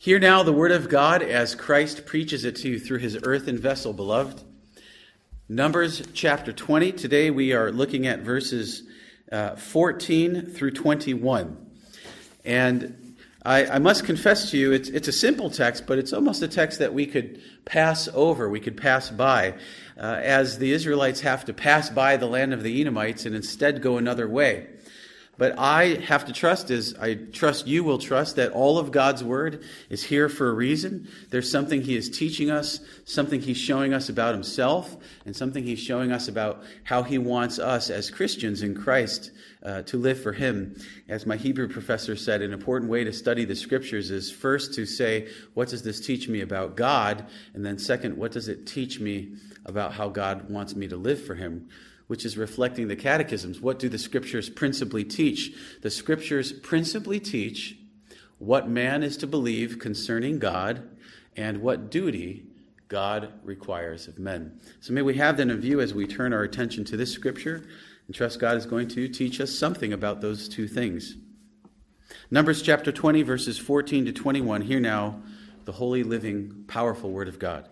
Hear now the word of God as Christ preaches it to you through his earthen vessel, beloved. Numbers chapter 20. Today we are looking at verses 14 through 21. And I must confess to you, it's a simple text, but it's almost a text that we could pass over, we could pass by, as the Israelites have to pass by the land of the Edomites and instead go another way. But I have to trust, as I trust you will trust, that all of God's word is here for a reason. There's something he is teaching us, something he's showing us about himself, and something he's showing us about how he wants us as Christians in Christ to live for him. As my Hebrew professor said, an important way to study the scriptures is first to say, what does this teach me about God? And then second, what does it teach me about how God wants me to live for him? Which is reflecting the catechisms. What do the scriptures principally teach? The scriptures principally teach what man is to believe concerning God and what duty God requires of men. So may we have that in view as we turn our attention to this scripture and trust God is going to teach us something about those two things. Numbers chapter 20, verses 14 to 21. Hear now the holy, living, powerful word of God.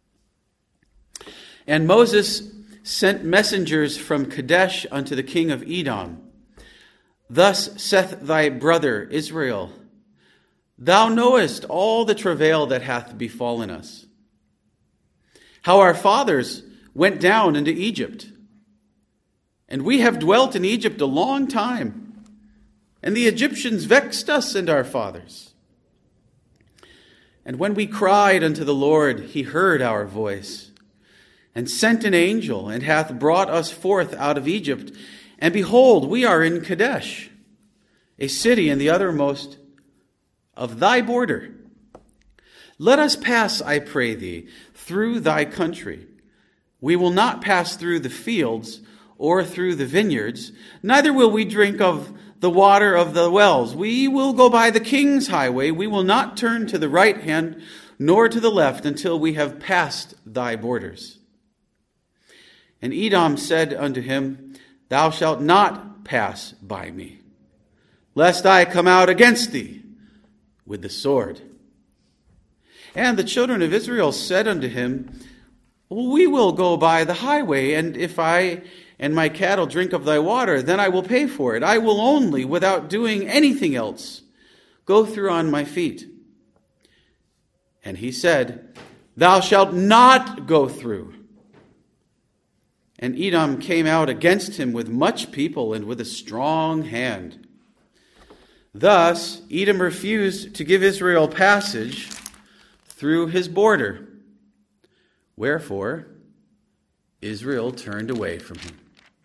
And Moses sent messengers from Kadesh unto the king of Edom. Thus saith thy brother Israel, Thou knowest all the travail that hath befallen us, how our fathers went down into Egypt. And we have dwelt in Egypt a long time, and the Egyptians vexed us and our fathers. And when we cried unto the Lord, he heard our voice, and sent an angel, and hath brought us forth out of Egypt. And behold, we are in Kadesh, a city in the uttermost of thy border. Let us pass, I pray thee, through thy country. We will not pass through the fields or through the vineyards, neither will we drink of the water of the wells. We will go by the king's highway. We will not turn to the right hand nor to the left until we have passed thy borders. And Edom said unto him, Thou shalt not pass by me, lest I come out against thee with the sword. And the children of Israel said unto him, We will go by the highway, and if I and my cattle drink of thy water, then I will pay for it. I will only, without doing anything else, go through on my feet. And he said, Thou shalt not go through. And Edom came out against him with much people and with a strong hand. Thus, Edom refused to give Israel passage through his border. Wherefore, Israel turned away from him.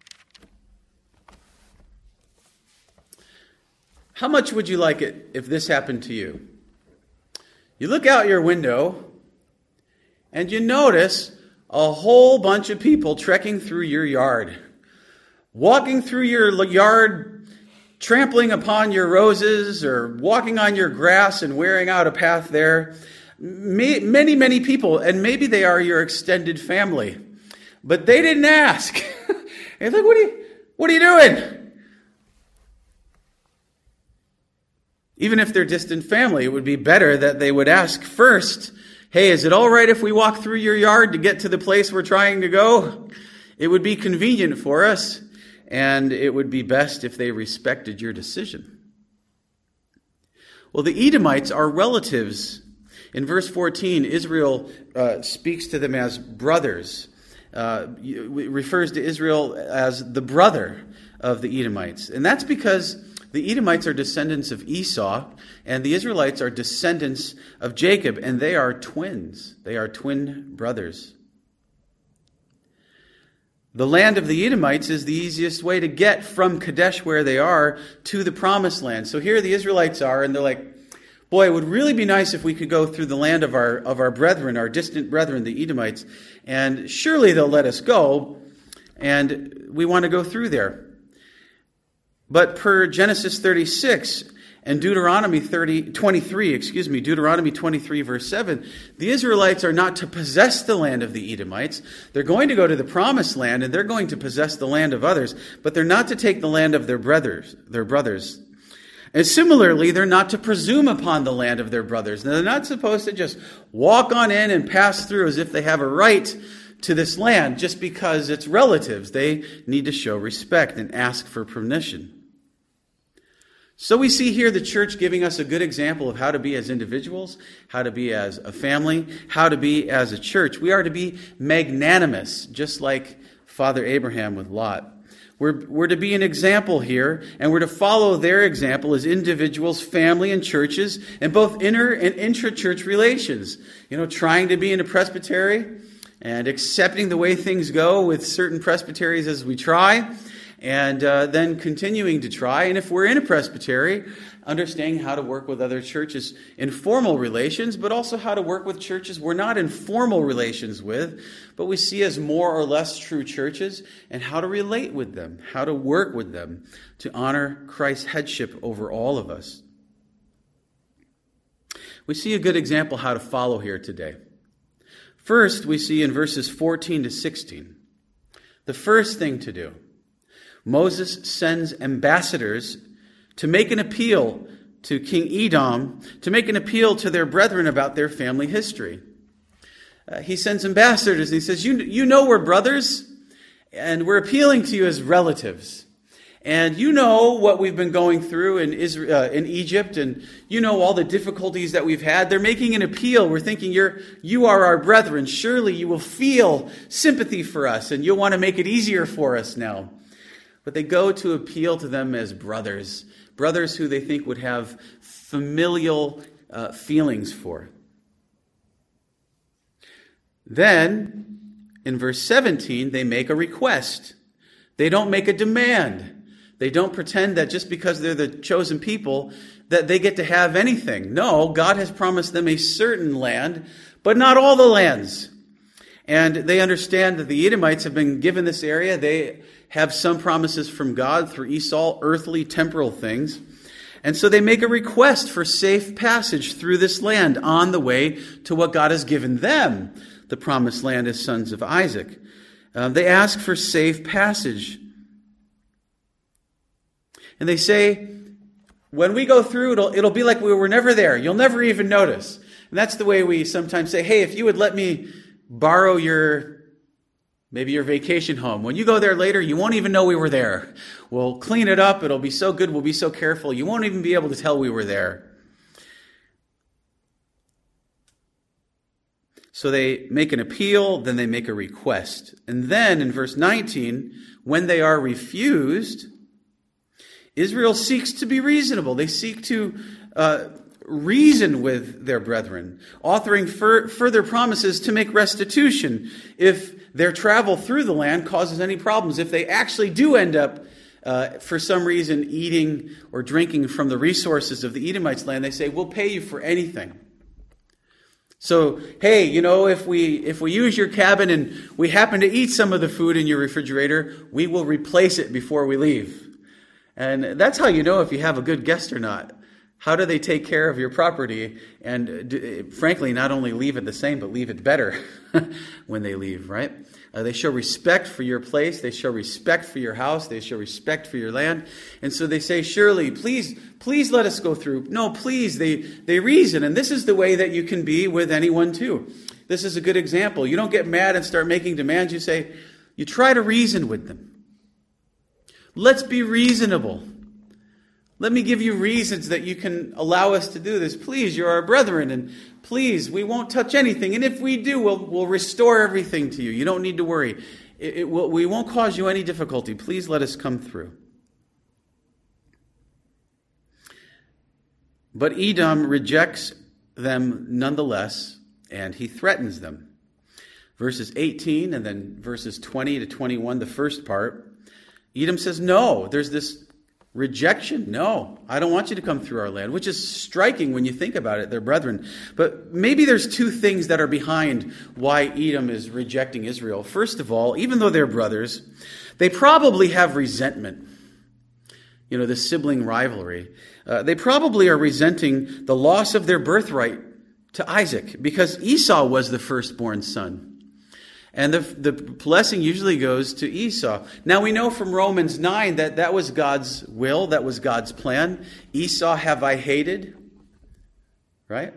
How much would you like it if this happened to you? You look out your window and you notice a whole bunch of people trekking through your yard, walking through your yard, trampling upon your roses or walking on your grass and wearing out a path there. Many, many people, and maybe they are your extended family, but they didn't ask. They're like, what are you doing? Even if they're distant family, it would be better that they would ask first, Hey, is it all right if we walk through your yard to get to the place we're trying to go? It would be convenient for us, and it would be best if they respected your decision. Well, the Edomites are relatives. In verse 14, Israel speaks to them as brothers. Refers to Israel as the brother of the Edomites. And that's because the Edomites are descendants of Esau, and the Israelites are descendants of Jacob, and they are twins. They are twin brothers. The land of the Edomites is the easiest way to get from Kadesh, where they are, to the promised land. So here the Israelites are, and they're like, boy, it would really be nice if we could go through the land of our brethren, our distant brethren, the Edomites, and surely they'll let us go, and we want to go through there. But per Genesis 36 and Deuteronomy 23, verse 7, the Israelites are not to possess the land of the Edomites. They're going to go to the promised land, and they're going to possess the land of others, but they're not to take the land of their brothers. And similarly, they're not to presume upon the land of their brothers. They're not supposed to just walk on in and pass through as if they have a right to this land just because it's relatives. They need to show respect and ask for permission. So we see here the church giving us a good example of how to be as individuals, how to be as a family, how to be as a church. We are to be magnanimous, just like Father Abraham with Lot. We're to be an example here, and we're to follow their example as individuals, family, and churches, in both inner and intra-church relations. Trying to be in a presbytery and accepting the way things go with certain presbyteries as we try, and then continuing to try. And if we're in a presbytery, understanding how to work with other churches in formal relations, but also how to work with churches we're not in formal relations with, but we see as more or less true churches, and how to relate with them, how to work with them to honor Christ's headship over all of us. We see a good example how to follow here today. First, we see in verses 14 to 16, the first thing to do. Moses sends ambassadors to make an appeal to King Edom, to make an appeal to their brethren about their family history. He sends ambassadors and he says, you know we're brothers, and we're appealing to you as relatives. And you know what we've been going through in Egypt, and you know all the difficulties that we've had. They're making an appeal. We're thinking you are our brethren. Surely you will feel sympathy for us, and you'll want to make it easier for us now. But they go to appeal to them as brothers who they think would have familial feelings for. Then, in verse 17, they make a request. They don't make a demand. They don't pretend that just because they're the chosen people that they get to have anything. No, God has promised them a certain land, but not all the lands. And they understand that the Edomites have been given this area. They have some promises from God through Esau, earthly, temporal things. And so they make a request for safe passage through this land on the way to what God has given them, the promised land as sons of Isaac. They ask for safe passage. And they say, when we go through, it'll be like we were never there. You'll never even notice. And that's the way we sometimes say, hey, if you would let me borrow maybe your vacation home. When you go there later, you won't even know we were there. We'll clean it up. It'll be so good. We'll be so careful. You won't even be able to tell we were there. So they make an appeal, then they make a request. And then in verse 19, when they are refused, Israel seeks to be reasonable. They seek to reason with their brethren, offering further promises to make restitution if their travel through the land causes any problems. If they actually do end up, for some reason, eating or drinking from the resources of the Edomites' land, they say, we'll pay you for anything. So, hey, if we use your cabin and we happen to eat some of the food in your refrigerator, we will replace it before we leave. And that's how you know if you have a good guest or not. How do they take care of your property and, frankly, not only leave it the same, but leave it better when they leave, right? They show respect for your place. They show respect for your house. They show respect for your land. And so they say, surely, please let us go through. No, please, they reason. And this is the way that you can be with anyone too. This is a good example. You don't get mad and start making demands. You try to reason with them. Let's be reasonable. Let me give you reasons that you can allow us to do this. Please, you're our brethren, and please, we won't touch anything. And if we do, we'll restore everything to you. You don't need to worry. We won't cause you any difficulty. Please let us come through. But Edom rejects them nonetheless, and he threatens them. Verses 18 and then verses 20 to 21, the first part, Edom says, no, there's this rejection. No, I don't want you to come through our land, which is striking when you think about it. They're brethren. But maybe there's two things that are behind why Edom is rejecting Israel. First of all, even though they're brothers, they probably have resentment. The sibling rivalry. They probably are resenting the loss of their birthright to Isaac because Esau was the firstborn son. And the blessing usually goes to Esau. Now we know from Romans 9 that that was God's will, that was God's plan. Esau have I hated, right?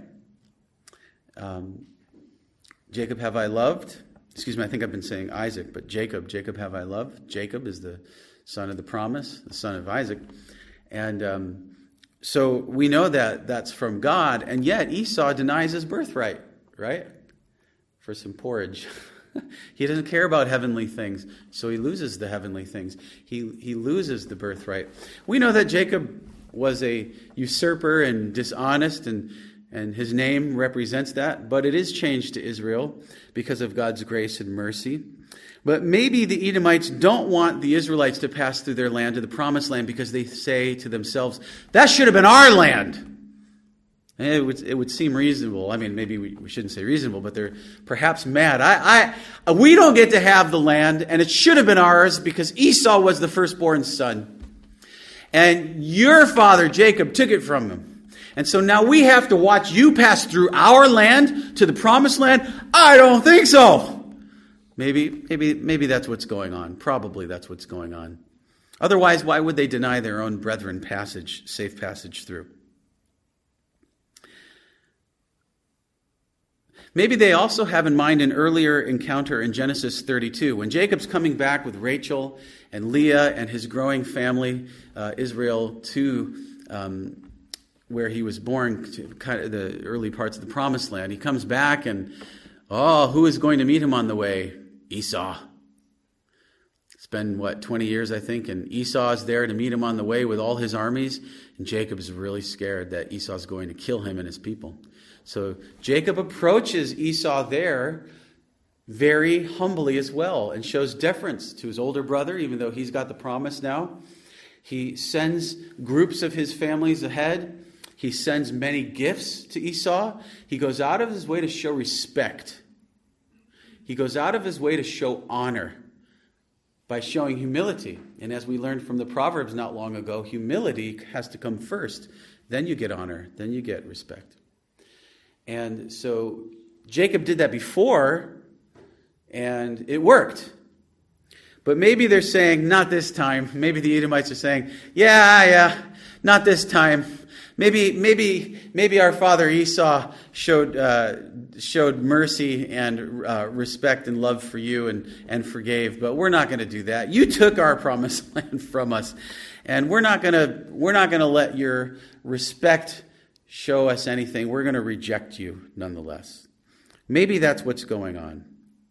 Jacob have I loved. Excuse me, I think I've been saying Isaac, but Jacob have I loved. Jacob is the son of the promise, the son of Isaac. And so we know that that's from God, and yet Esau denies his birthright, right? For some porridge. He doesn't care about heavenly things, so he loses the heavenly things. He loses the birthright. We know that Jacob was a usurper and dishonest, and his name represents that, but it is changed to Israel because of God's grace and mercy. But maybe the Edomites don't want the Israelites to pass through their land to the promised land because they say to themselves, that should have been our land. And it would seem reasonable. I mean, maybe we shouldn't say reasonable, but they're perhaps mad. We don't get to have the land, and it should have been ours because Esau was the firstborn son. And your father, Jacob, took it from him. And so now we have to watch you pass through our land to the promised land? I don't think so. Maybe that's what's going on. Probably that's what's going on. Otherwise, why would they deny their own brethren safe passage through? Maybe they also have in mind an earlier encounter in Genesis 32, when Jacob's coming back with Rachel and Leah and his growing family, Israel, to where he was born, to kind of the early parts of the Promised Land. He comes back and, who is going to meet him on the way? Esau. It's been, 20 years, I think, and Esau's there to meet him on the way with all his armies, and Jacob is really scared that Esau's going to kill him and his people. So Jacob approaches Esau there very humbly as well and shows deference to his older brother, even though he's got the promise now. He sends groups of his families ahead. He sends many gifts to Esau. He goes out of his way to show respect. He goes out of his way to show honor by showing humility. And as we learned from the Proverbs not long ago, humility has to come first. Then you get honor. Then you get respect. And so Jacob did that before, and it worked. But maybe they're saying, not this time. Maybe the Edomites are saying, yeah, not this time. Maybe our father Esau showed mercy and respect and love for you and forgave, but we're not going to do that. You took our promised land from us, and we're not going to let your respect show us anything. We're going to reject you nonetheless. Maybe that's what's going on.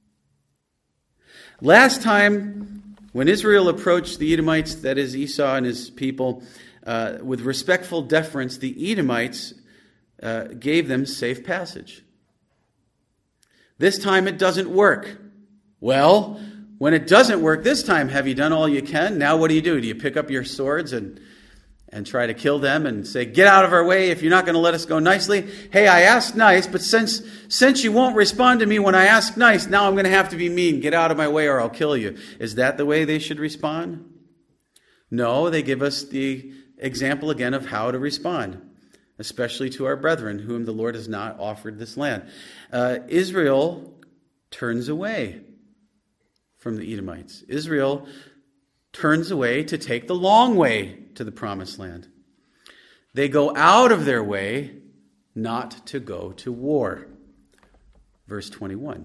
Last time, when Israel approached the Edomites, that is Esau and his people, with respectful deference, the Edomites gave them safe passage. This time it doesn't work. Well, when it doesn't work this time, have you done all you can? Now what do? Do you pick up your swords and try to kill them and say, get out of our way if you're not going to let us go nicely? Hey, I asked nice, but since you won't respond to me when I ask nice, now I'm going to have to be mean. Get out of my way or I'll kill you. Is that the way they should respond? No, they give us the example again of how to respond, especially to our brethren, whom the Lord has not offered this land. Israel turns away from the Edomites. Israel turns away to take the long way to the promised land. They go out of their way not to go to war. Verse 21.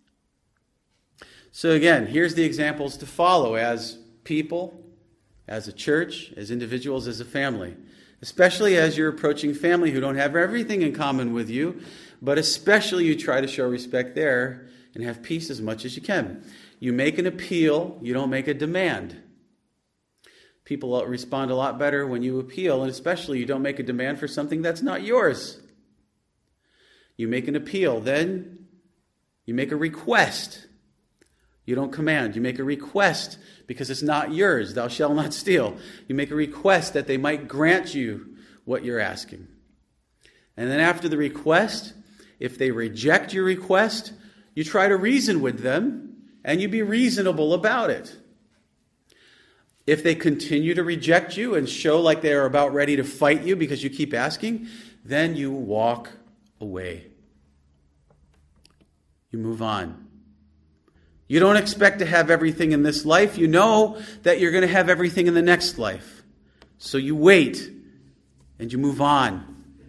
So again, here's the examples to follow as people, as a church, as individuals, as a family. Especially as you're approaching family who don't have everything in common with you, but especially you try to show respect there and have peace as much as you can. You make an appeal, you don't make a demand. People respond a lot better when you appeal, and especially you don't make a demand for something that's not yours. You make an appeal, then you make a request. You don't command, you make a request because it's not yours. Thou shalt not steal. You make a request that they might grant you what you're asking. And then after the request, if they reject your request, you try to reason with them and you be reasonable about it. If they continue to reject you and show like they are about ready to fight you because you keep asking, then you walk away. You move on. You don't expect to have everything in this life. You know that you're going to have everything in the next life. So you wait and you move on.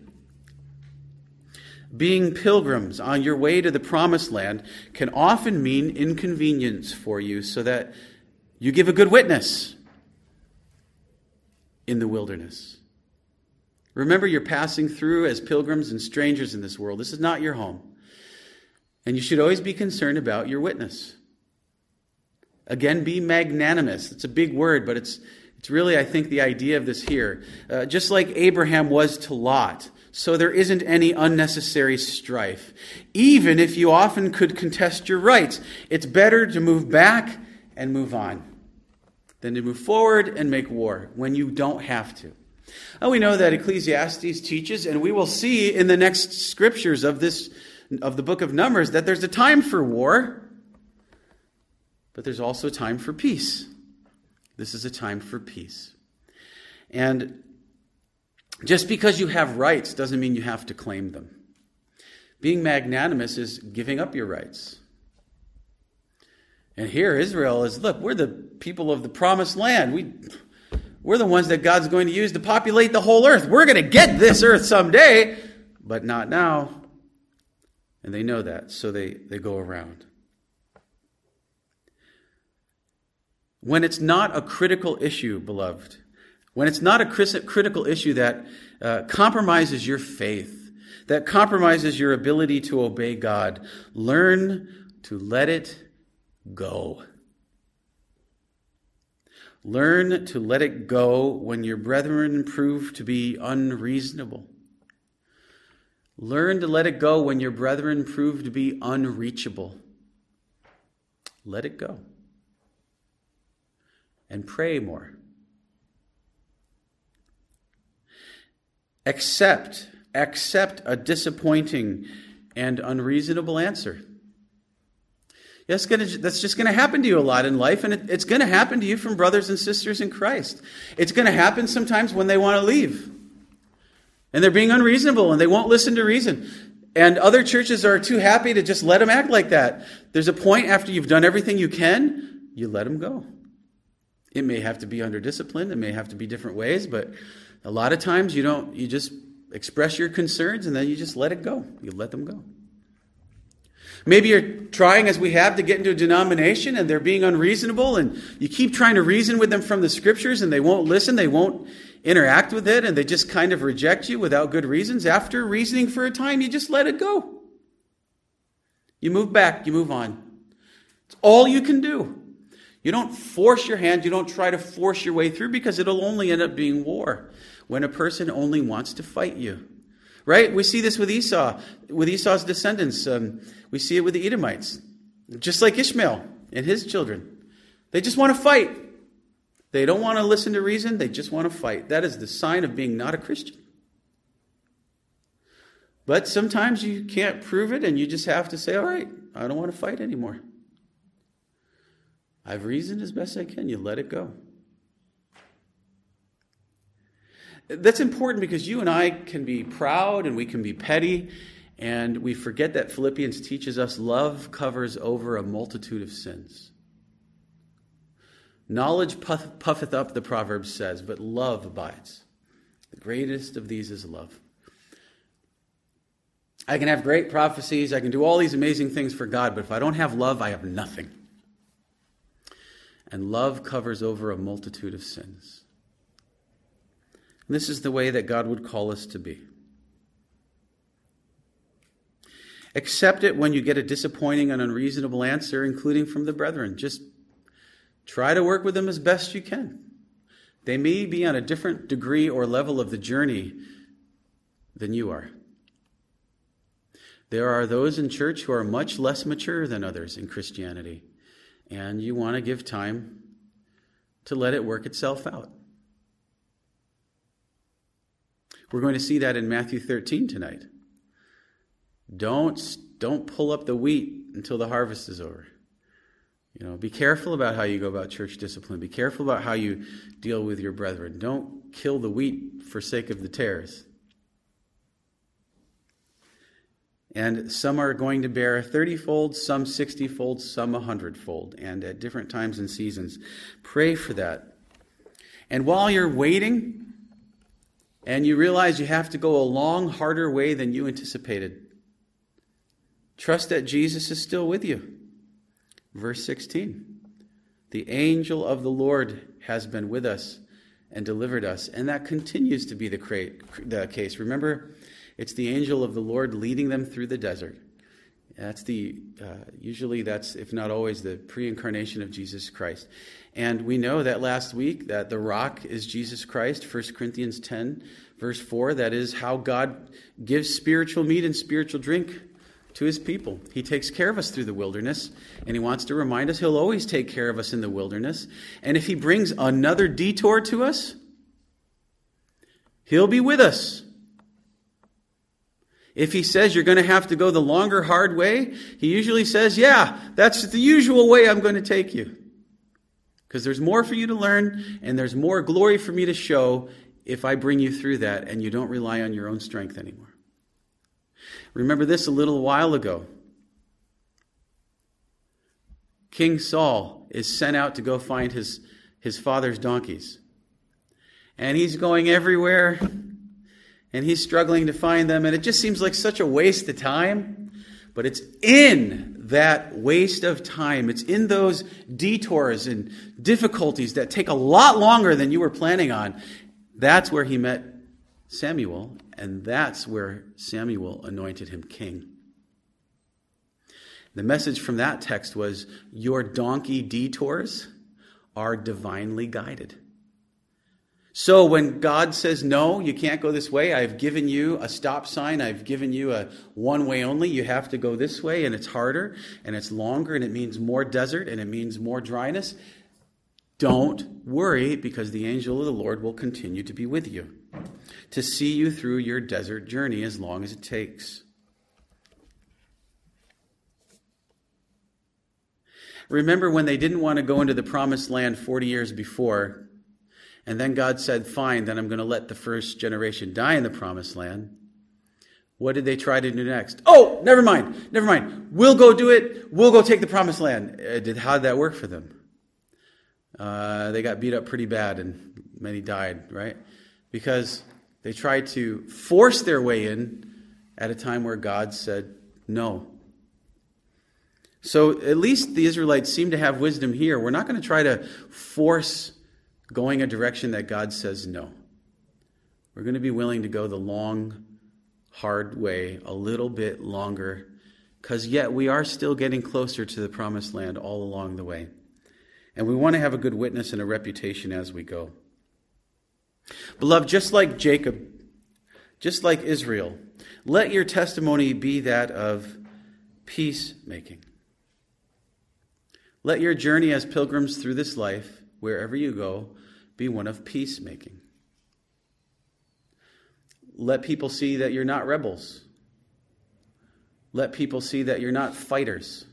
Being pilgrims on your way to the promised land can often mean inconvenience for you so that you give a good witness in the wilderness. Remember, you're passing through as pilgrims and strangers in this world. This is not your home. And you should always be concerned about your witness. Again, be magnanimous. It's a big word, but it's really, I think, the idea of this here. Just like Abraham was to Lot, so there isn't any unnecessary strife. Even if you often could contest your rights, it's better to move back and move on than to move forward and make war when you don't have to. And we know that Ecclesiastes teaches, and we will see in the next scriptures of the book of Numbers, that there's a time for war, but there's also a time for peace. This is a time for peace. And just because you have rights doesn't mean you have to claim them. Being magnanimous is giving up your rights. And here Israel is, look, we're the people of the promised land. We're the ones that God's going to use to populate the whole earth. We're going to get this earth someday, but not now. And they know that, so they go around. When it's not a critical issue, beloved, when it's not a critical issue that compromises your faith, that compromises your ability to obey God, learn to let it go. Learn to let it go when your brethren prove to be unreasonable. Learn to let it go when your brethren prove to be unreachable. Let it go. And pray more. Accept a disappointing and unreasonable answer. That's just going to happen to you a lot in life, and it's going to happen to you from brothers and sisters in Christ. It's going to happen sometimes when they want to leave. And they're being unreasonable, and they won't listen to reason. And other churches are too happy to just let them act like that. There's a point after you've done everything you can, you let them go. It may have to be under discipline. It may have to be different ways, but a lot of times you just express your concerns and then you just let it go. You let them go. Maybe you're trying, as we have, to get into a denomination and they're being unreasonable, and you keep trying to reason with them from the scriptures and they won't listen, they won't interact with it, and they just kind of reject you without good reasons. After reasoning for a time, you just let it go. You move back, you move on. It's all you can do. You don't force your hand, you don't try to force your way through, because it'll only end up being war when a person only wants to fight you. Right? We see this with Esau, with Esau's descendants. We see it with the Edomites. Just like Ishmael and his children. They just want to fight. They don't want to listen to reason, they just want to fight. That is the sign of being not a Christian. But sometimes you can't prove it, and you just have to say, all right, I don't want to fight anymore. I've reasoned as best I can. You let it go. That's important because you and I can be proud and we can be petty, and we forget that Philippians teaches us love covers over a multitude of sins. Knowledge puffeth up, the proverb says, but love abides. The greatest of these is love. I can have great prophecies, I can do all these amazing things for God, but if I don't have love, I have nothing. And love covers over a multitude of sins. And this is the way that God would call us to be. Accept it when you get a disappointing and unreasonable answer, including from the brethren. Just try to work with them as best you can. They may be on a different degree or level of the journey than you are. There are those in church who are much less mature than others in Christianity. And you want to give time to let it work itself out. We're going to see that in Matthew 13 tonight. Don't pull up the wheat until the harvest is over. Be careful about how you go about church discipline. Be careful about how you deal with your brethren. Don't kill the wheat for sake of the tares. And some are going to bear 30-fold, some 60-fold, some 100-fold, and at different times and seasons. Pray for that. And while you're waiting, and you realize you have to go a long, harder way than you anticipated, trust that Jesus is still with you. Verse 16, the angel of the Lord has been with us and delivered us. And that continues to be the case. Remember, it's the angel of the Lord leading them through the desert. That's usually that's, if not always, the pre-incarnation of Jesus Christ. And we know that last week that the rock is Jesus Christ, 1 Corinthians 10, verse 4. That is how God gives spiritual meat and spiritual drink to his people. He takes care of us through the wilderness, and he wants to remind us he'll always take care of us in the wilderness. And if he brings another detour to us, he'll be with us. If he says you're going to have to go the longer, hard way, he usually says, yeah, that's the usual way I'm going to take you. Because there's more for you to learn, and there's more glory for me to show if I bring you through that and you don't rely on your own strength anymore. Remember this a little while ago. King Saul is sent out to go find his father's donkeys. And he's going everywhere, and he's struggling to find them, and it just seems like such a waste of time. But it's in that waste of time, it's in those detours and difficulties that take a lot longer than you were planning on. That's where he met Samuel, and that's where Samuel anointed him king. The message from that text was, your donkey detours are divinely guided. So when God says, no, you can't go this way, I've given you a stop sign, I've given you a one way only, you have to go this way, and it's harder, and it's longer, and it means more desert, and it means more dryness, don't worry, because the angel of the Lord will continue to be with you, to see you through your desert journey as long as it takes. Remember when they didn't want to go into the promised land 40 years before, and then God said, fine, then I'm going to let the first generation die in the promised land. What did they try to do next? Oh, never mind. We'll go do it. We'll go take the promised land. How did that work for them? They got beat up pretty bad, and many died, right? Because they tried to force their way in at a time where God said no. So at least the Israelites seem to have wisdom here. We're not going to try to force going a direction that God says no. We're going to be willing to go the long, hard way a little bit longer, because yet we are still getting closer to the promised land all along the way. And we want to have a good witness and a reputation as we go. Beloved, just like Jacob, just like Israel, let your testimony be that of peacemaking. Let your journey as pilgrims through this life, wherever you go, be one of peacemaking. Let people see that you're not rebels. Let people see that you're not fighters.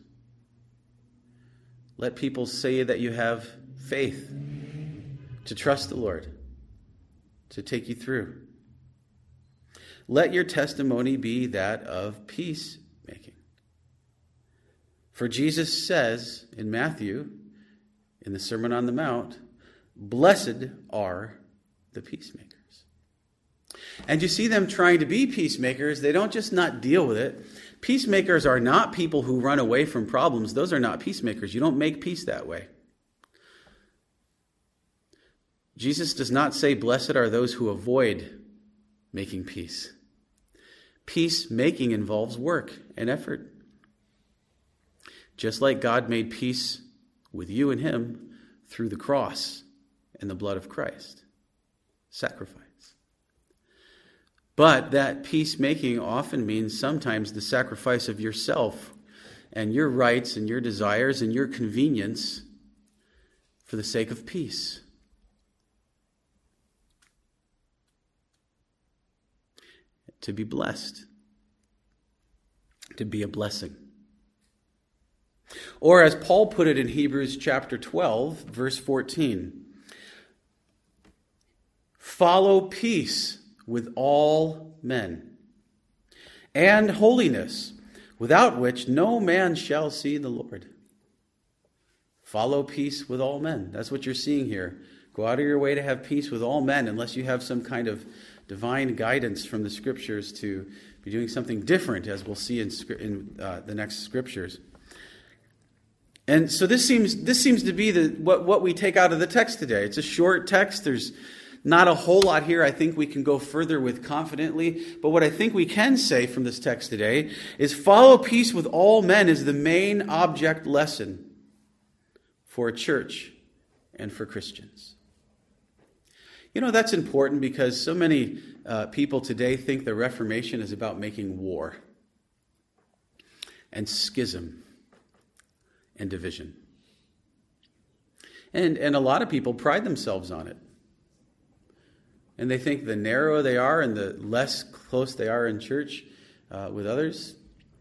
Let people say that you have faith to trust the Lord, to take you through. Let your testimony be that of peacemaking. For Jesus says in Matthew, in the Sermon on the Mount, blessed are the peacemakers. And you see them trying to be peacemakers. They don't just not deal with it. Peacemakers are not people who run away from problems. Those are not peacemakers. You don't make peace that way. Jesus does not say, blessed are those who avoid making peace. Peacemaking involves work and effort. Just like God made peace with you and him through the cross and the blood of Christ. Sacrifice. But that peacemaking often means sometimes the sacrifice of yourself and your rights and your desires and your convenience for the sake of peace. To be blessed. To be a blessing. Or as Paul put it in Hebrews chapter 12, verse 14, follow peace with all men and holiness, without which no man shall see the Lord. Follow peace with all men. That's what you're seeing here. Go out of your way to have peace with all men, unless you have some kind of divine guidance from the Scriptures to be doing something different, as we'll see in the next Scriptures. And so this seems to be what we take out of the text today. It's a short text. There's not a whole lot here I think we can go further with confidently. But what I think we can say from this text today is follow peace with all men is the main object lesson for a church and for Christians. You know, that's important because so many people today think the Reformation is about making war and schism and division. And a lot of people pride themselves on it. And they think the narrower they are and the less close they are in church with others,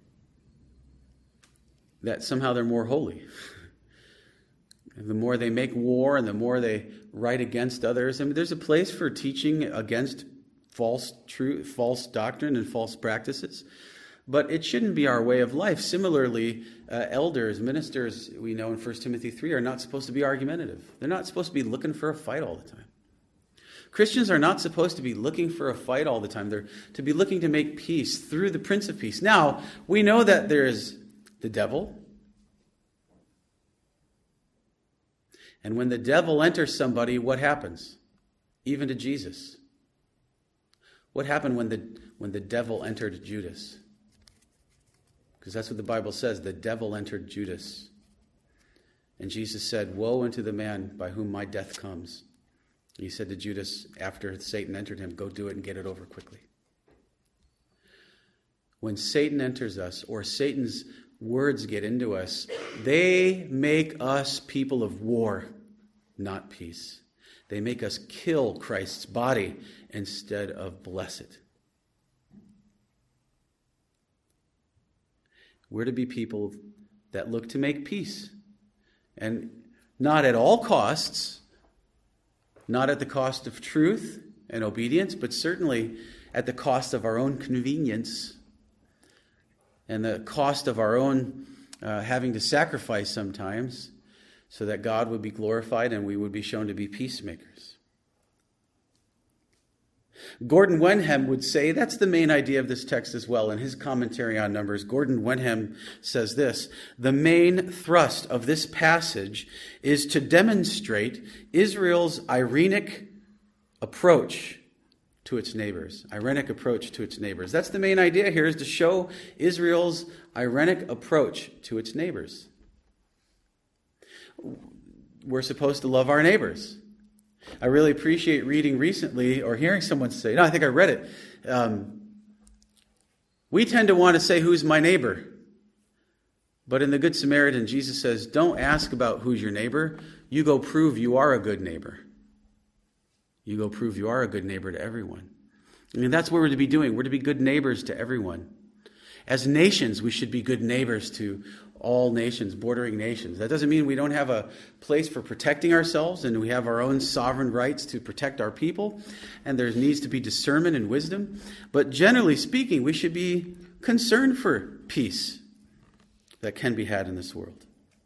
that somehow they're more holy. And the more they make war and the more they write against others. I mean, there's a place for teaching against false doctrine and false practices. But it shouldn't be our way of life. Similarly, elders, ministers, we know in 1 Timothy 3, are not supposed to be argumentative. They're not supposed to be looking for a fight all the time. Christians are not supposed to be looking for a fight all the time. They're to be looking to make peace through the Prince of Peace. Now, we know that there is the devil. And when the devil enters somebody, what happens? Even to Jesus. What happened when the devil entered Judas? Because that's what the Bible says. The devil entered Judas. And Jesus said, "Woe unto the man by whom my death comes." He said to Judas, after Satan entered him, "Go do it and get it over quickly." When Satan enters us, or Satan's words get into us, they make us people of war, not peace. They make us kill Christ's body instead of bless it. We're to be people that look to make peace. And not at all costs, not at the cost of truth and obedience, but certainly at the cost of our own convenience and the cost of our own having to sacrifice sometimes so that God would be glorified and we would be shown to be peacemakers. Gordon Wenham would say that's the main idea of this text as well. In his commentary on Numbers, Gordon Wenham says this: the main thrust of this passage is to demonstrate Israel's Irenic approach to its neighbors. Irenic approach to its neighbors. That's the main idea here, is to show Israel's Irenic approach to its neighbors. We're supposed to love our neighbors. I really appreciate reading recently or hearing someone say, no, I think I read it. We tend to want to say, who's my neighbor? But in the Good Samaritan, Jesus says, don't ask about who's your neighbor. You go prove you are a good neighbor. You go prove you are a good neighbor to everyone. I mean, that's what we're to be doing. We're to be good neighbors to everyone. As nations, we should be good neighbors to all nations, bordering nations. That doesn't mean we don't have a place for protecting ourselves and we have our own sovereign rights to protect our people, and there needs to be discernment and wisdom. But generally speaking, we should be concerned for peace that can be had in this world.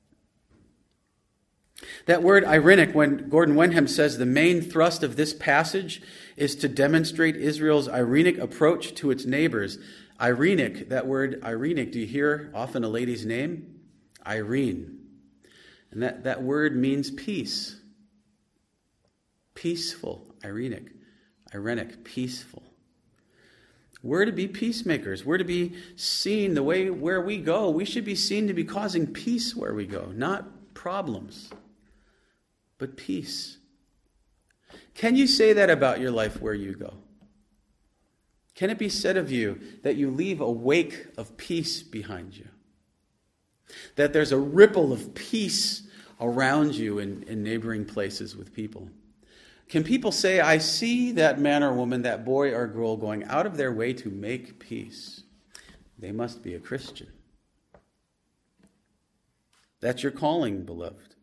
That word Irenic, when Gordon Wenham says the main thrust of this passage is to demonstrate Israel's Irenic approach to its neighbors. Irenic, that word Irenic, do you hear often a lady's name? Irene. And that word means peace. Peaceful. Irenic, peaceful. We're to be peacemakers. We're to be seen the way where we go. We should be seen to be causing peace where we go, not problems, but peace. Can you say that about your life where you go? Can it be said of you that you leave a wake of peace behind you? That there's a ripple of peace around you in neighboring places with people? Can people say, I see that man or woman, that boy or girl going out of their way to make peace? They must be a Christian. That's your calling, beloved.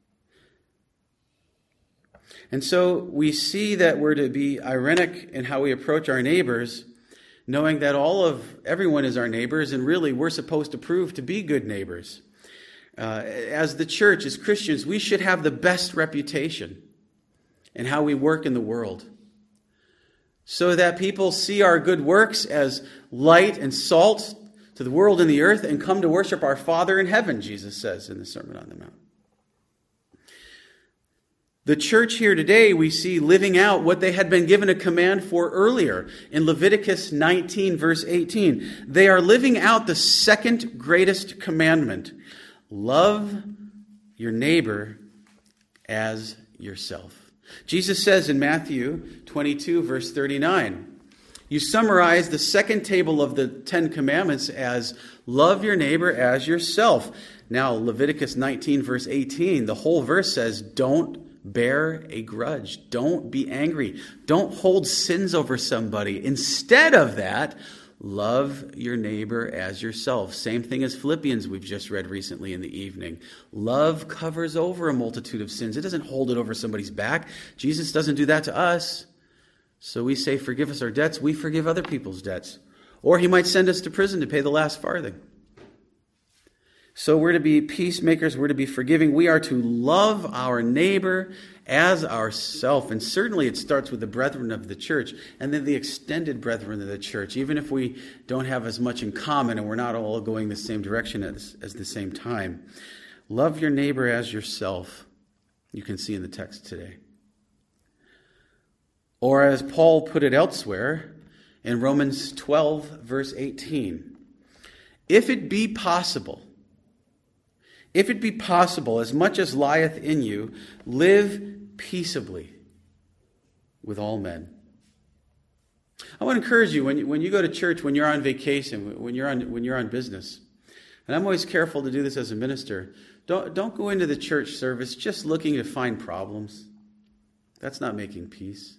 And so we see that we're to be Irenic in how we approach our neighbors, knowing that everyone is our neighbors, and really we're supposed to prove to be good neighbors. As the church, as Christians, we should have the best reputation in how we work in the world, so that people see our good works as light and salt to the world and the earth and come to worship our Father in heaven, Jesus says in the Sermon on the Mount. The church here today, we see living out what they had been given a command for earlier in Leviticus 19, verse 18. They are living out the second greatest commandment: love your neighbor as yourself. Jesus says in Matthew 22, verse 39, you summarize the second table of the Ten Commandments as love your neighbor as yourself. Now, Leviticus 19, verse 18, the whole verse says, don't bear a grudge. Don't be angry. Don't hold sins over somebody. Instead of that, love your neighbor as yourself. Same thing as Philippians we've just read recently in the evening. Love covers over a multitude of sins. It doesn't hold it over somebody's back. Jesus doesn't do that to us. So we say, forgive us our debts. We forgive other people's debts. Or he might send us to prison to pay the last farthing. So we're to be peacemakers. We're to be forgiving. We are to love our neighbor as ourself. And certainly it starts with the brethren of the church and then the extended brethren of the church. Even if we don't have as much in common and we're not all going the same direction at the same time. Love your neighbor as yourself. You can see in the text today. Or as Paul put it elsewhere in Romans 12, verse 18. If it be possible, as much as lieth in you, live peaceably with all men. I want to encourage you when you go to church, when you're on vacation, when you're on business. And I'm always careful to do this as a minister. Don't go into the church service just looking to find problems. That's not making peace.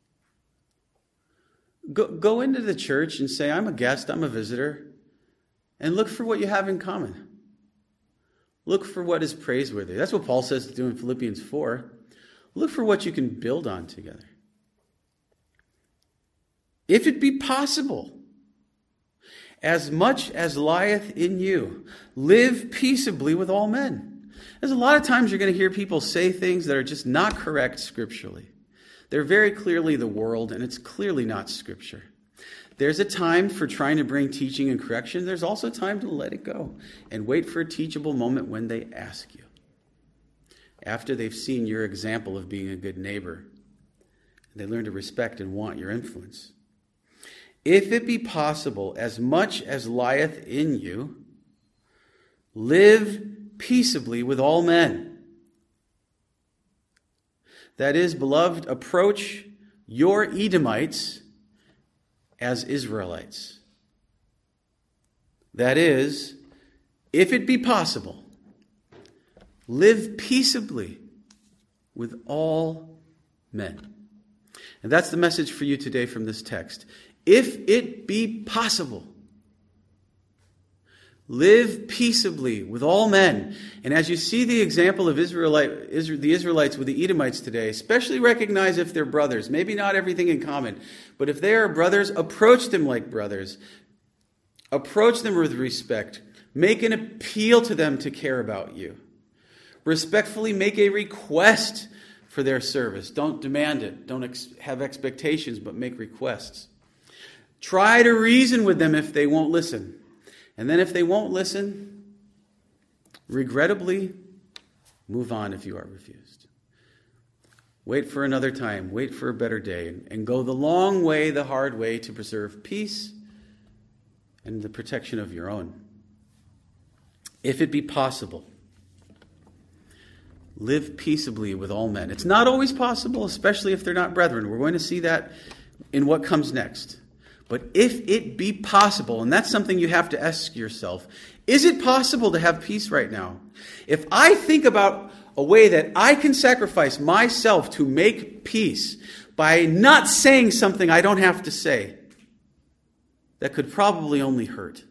Go into the church and say, I'm a guest, I'm a visitor, and look for what you have in common. Look for what is praiseworthy. That's what Paul says to do in Philippians 4. Look for what you can build on together. If it be possible, as much as lieth in you, live peaceably with all men. There's a lot of times you're going to hear people say things that are just not correct scripturally. They're very clearly the world, and it's clearly not Scripture. There's a time for trying to bring teaching and correction. There's also time to let it go and wait for a teachable moment when they ask you. After they've seen your example of being a good neighbor, they learn to respect and want your influence. If it be possible, as much as lieth in you, live peaceably with all men. That is, beloved, approach your Edomites as Israelites. That is, if it be possible, live peaceably with all men. And that's the message for you today from this text. If it be possible, live peaceably with all men. And as you see the example of the Israelites with the Edomites today, especially recognize if they're brothers, maybe not everything in common, but if they are brothers, approach them like brothers. Approach them with respect. Make an appeal to them to care about you. Respectfully make a request for their service. Don't demand it. Don't have expectations, but make requests. Try to reason with them if they won't listen. And then if they won't listen, regrettably, move on if you are refused. Wait for another time. Wait for a better day. And go the long way, the hard way, to preserve peace and the protection of your own. If it be possible, live peaceably with all men. It's not always possible, especially if they're not brethren. We're going to see that in what comes next. But if it be possible, and that's something you have to ask yourself, is it possible to have peace right now? If I think about a way that I can sacrifice myself to make peace by not saying something I don't have to say, that could probably only hurt.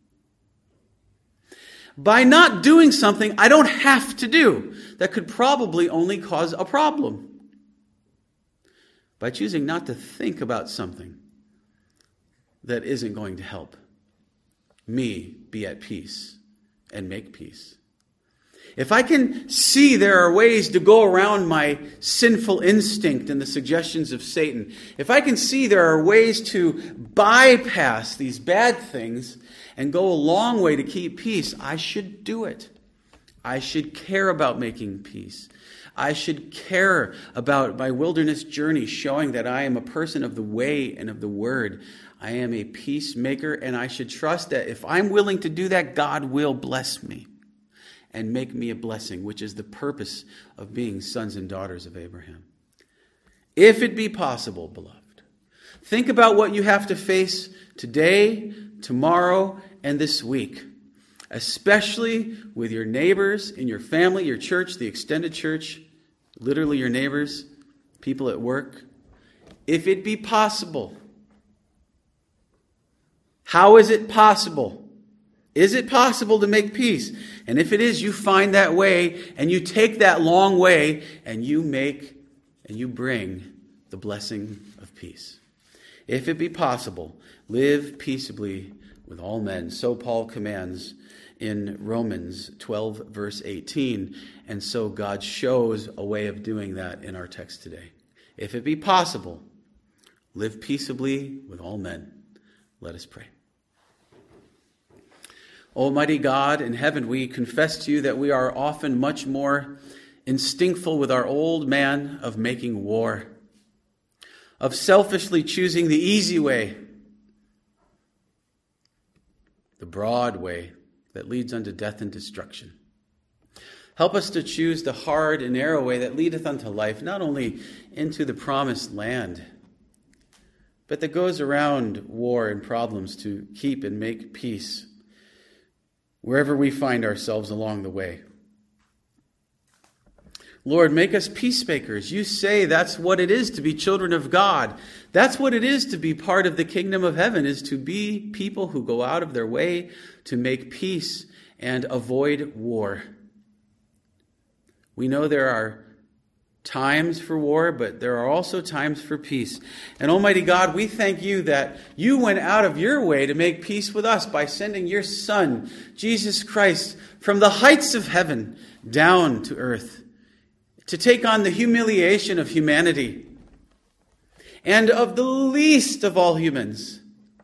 By not doing something I don't have to do, that could probably only cause a problem. By choosing not to think about something that isn't going to help me be at peace and make peace. If I can see there are ways to go around my sinful instinct and the suggestions of Satan, if I can see there are ways to bypass these bad things and go a long way to keep peace, I should do it. I should care about making peace. I should care about my wilderness journey, showing that I am a person of the way and of the word. I am a peacemaker, and I should trust that if I'm willing to do that, God will bless me and make me a blessing, which is the purpose of being sons and daughters of Abraham. If it be possible, beloved, think about what you have to face today, tomorrow, and this week, especially with your neighbors, in your family, your church, the extended church, literally your neighbors, people at work. If it be possible, how is it possible? Is it possible to make peace? And if it is, you find that way and you take that long way and you bring the blessing of peace. If it be possible, live peaceably with all men. So Paul commands in Romans 12, verse 18. And so God shows a way of doing that in our text today. If it be possible, live peaceably with all men. Let us pray. Almighty God in heaven, we confess to you that we are often much more instinctful with our old man of making war, of selfishly choosing the easy way, the broad way that leads unto death and destruction. Help us to choose the hard and narrow way that leadeth unto life, not only into the promised land, but that goes around war and problems to keep and make peace wherever we find ourselves along the way. Lord, make us peacemakers. You say that's what it is to be children of God. That's what it is to be part of the kingdom of heaven, is to be people who go out of their way to make peace and avoid war. We know there are times for war, but there are also times for peace. And Almighty God, we thank you that you went out of your way to make peace with us by sending your Son, Jesus Christ, from the heights of heaven down to earth to take on the humiliation of humanity and of the least of all humans,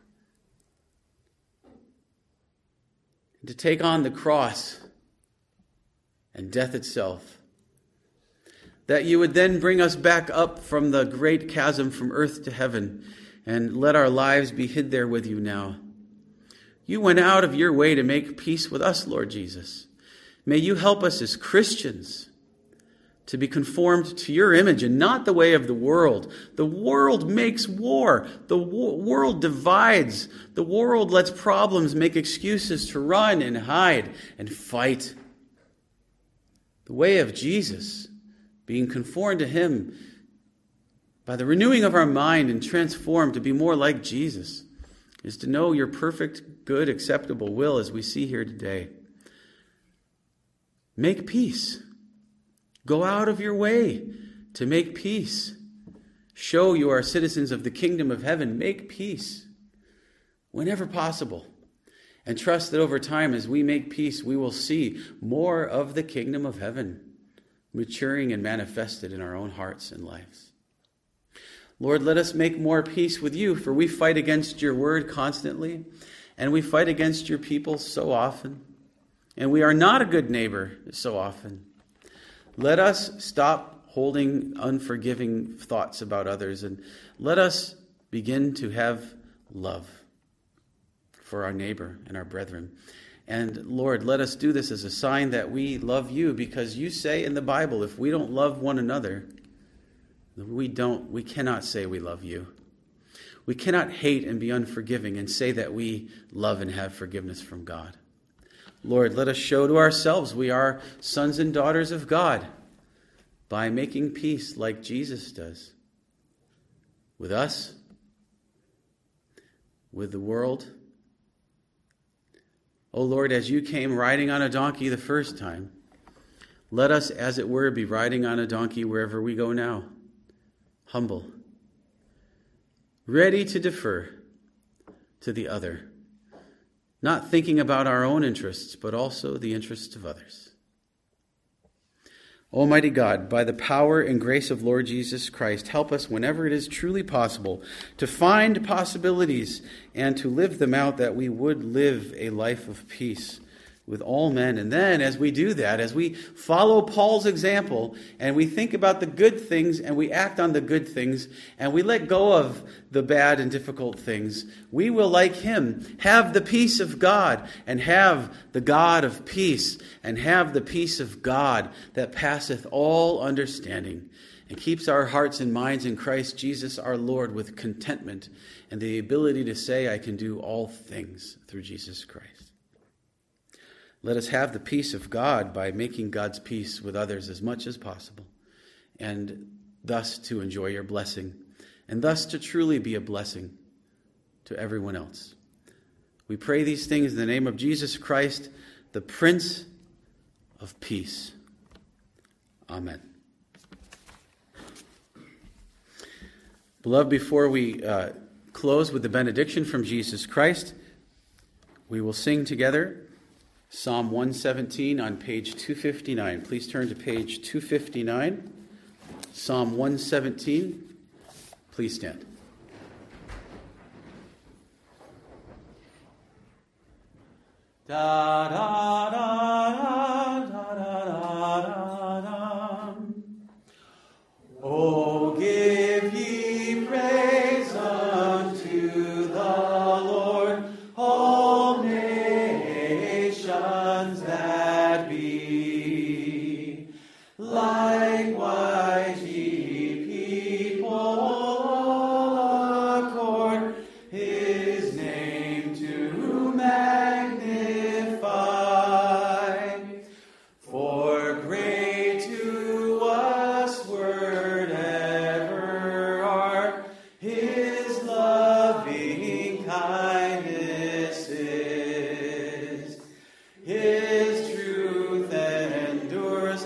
to take on the cross and death itself, that you would then bring us back up from the great chasm from earth to heaven and let our lives be hid there with you now. You went out of your way to make peace with us, Lord Jesus. May you help us as Christians to be conformed to your image and not the way of the world. The world makes war. The world divides. The world lets problems make excuses to run and hide and fight. The way of Jesus, being conformed to him by the renewing of our mind and transformed to be more like Jesus, is to know your perfect, good, acceptable will as we see here today. Make peace. Go out of your way to make peace. Show you are citizens of the kingdom of heaven. Make peace whenever possible. And trust that over time, as we make peace, we will see more of the kingdom of heaven maturing and manifested in our own hearts and lives. Lord, let us make more peace with you, for we fight against your word constantly, and we fight against your people so often, and we are not a good neighbor so often. Let us stop holding unforgiving thoughts about others, and let us begin to have love for our neighbor and our brethren. And Lord, let us do this as a sign that we love you, because you say in the Bible, if we don't love one another, we cannot say we love you. We cannot hate and be unforgiving and say that we love and have forgiveness from God. Lord, let us show to ourselves we are sons and daughters of God by making peace like Jesus does. With us, with the world. O Lord, as you came riding on a donkey the first time, let us, as it were, be riding on a donkey wherever we go now. Humble, ready to defer to the other, not thinking about our own interests, but also the interests of others. Almighty God, by the power and grace of Lord Jesus Christ, help us whenever it is truly possible to find possibilities and to live them out, that we would live a life of peace with all men. And then as we do that, as we follow Paul's example and we think about the good things and we act on the good things and we let go of the bad and difficult things, we will, like him, have the peace of God and have the God of peace and have the peace of God that passeth all understanding and keeps our hearts and minds in Christ Jesus our Lord with contentment and the ability to say, I can do all things through Jesus Christ. Let us have the peace of God by making God's peace with others as much as possible, and thus to enjoy your blessing, and thus to truly be a blessing to everyone else. We pray these things in the name of Jesus Christ, the Prince of Peace. Amen. Beloved, before we close with the benediction from Jesus Christ, we will sing together Psalm 117 on page 259. Please turn to page 259. Psalm 117. Please stand. Da da da da da da da da. Oh, give ye praise unto the Lord, all nations that be. Likewise, ye people, all accord his name to magnify. For great to us word ever are his loving kindnesses. His truth endures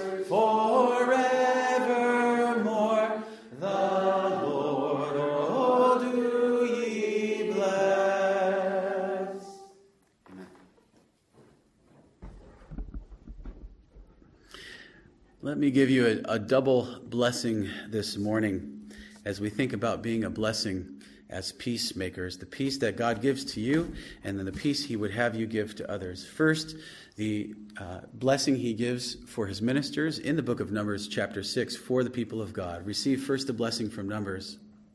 forevermore. The Lord, oh, do ye bless. Amen. Let me give you a double blessing this morning as we think about being a blessing as peacemakers, the peace that God gives to you, and then the peace he would have you give to others. First, the blessing he gives for his ministers in the book of Numbers, chapter 6, for the people of God. Receive first the blessing from Numbers.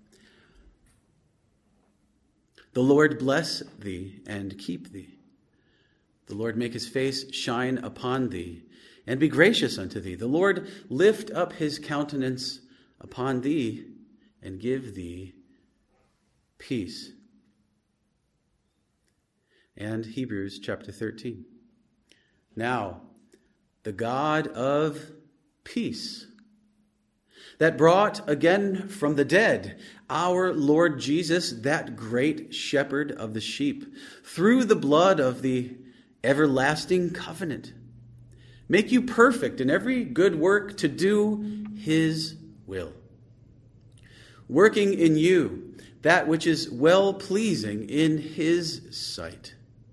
The Lord bless thee and keep thee. The Lord make his face shine upon thee and be gracious unto thee. The Lord lift up his countenance upon thee and give thee peace. And Hebrews chapter 13. Now, the God of peace, that brought again from the dead our Lord Jesus, that great shepherd of the sheep, through the blood of the everlasting covenant, make you perfect in every good work to do his will, working in you that which is well-pleasing in his sight,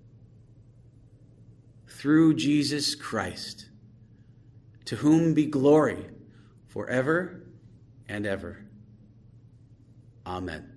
through Jesus Christ, to whom be glory forever and ever. Amen.